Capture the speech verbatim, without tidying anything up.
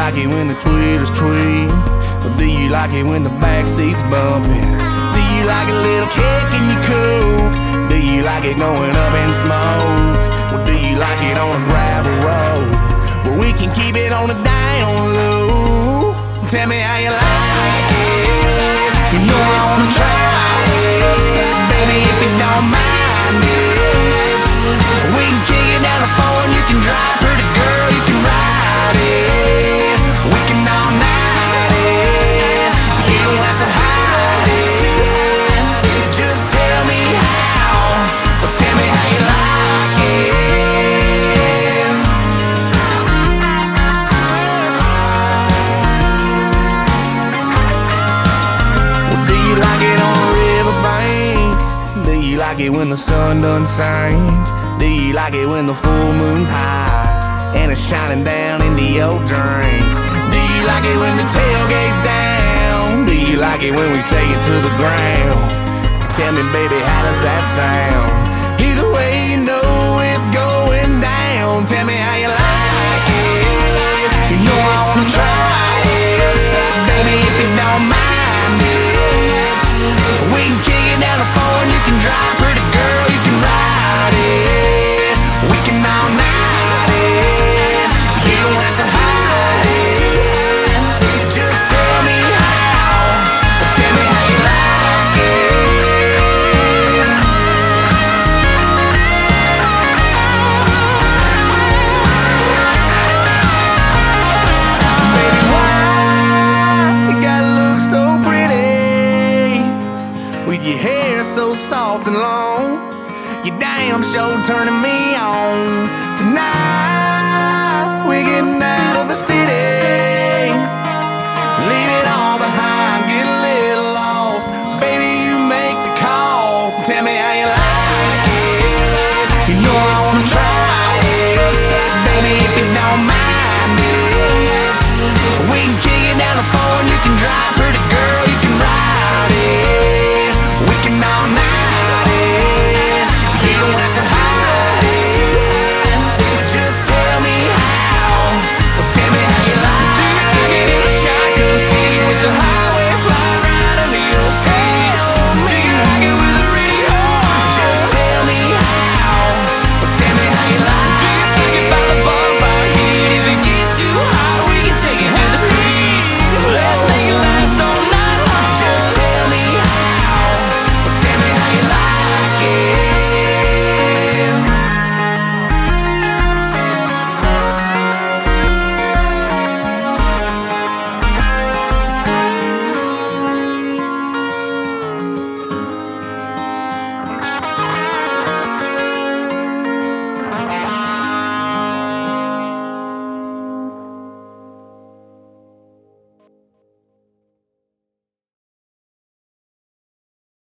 like it when the Twitters tweet? Or do you like it when the backseat's bumping? Do you like a little kick in your coke? Do you like it going up in smoke? Or do you like it on a gravel road? Well, we can keep it on the down low. Tell me how you like it. You know I wanna try it, baby, if you don't mind it. We can kick it down the floor and you can drive, pretty girl, you can ride it. We can all night it. You don't have to hide it. Just tell me how. Well, tell me how you like it. Well, do you like it on a riverbank? Do you like it when the sun done sank? Do you like it when the full moon's high and it's shining down into your drink? Do you like it when the tailgate's down? Do you like it when we take it to the ground? Tell me, baby, how does that sound? Either way, you know it's going down. Tell me how you like it. You know I wanna try it, baby, if you don't mind it. We can kick it down the floor and you can drive, pretty girl, you can ride it. We can all night it. You don't have to hide it. Just tell me how. Tell me how you like it. Baby, why you gotta look so pretty with your hair so soft and long? You damn sure turning me on tonight.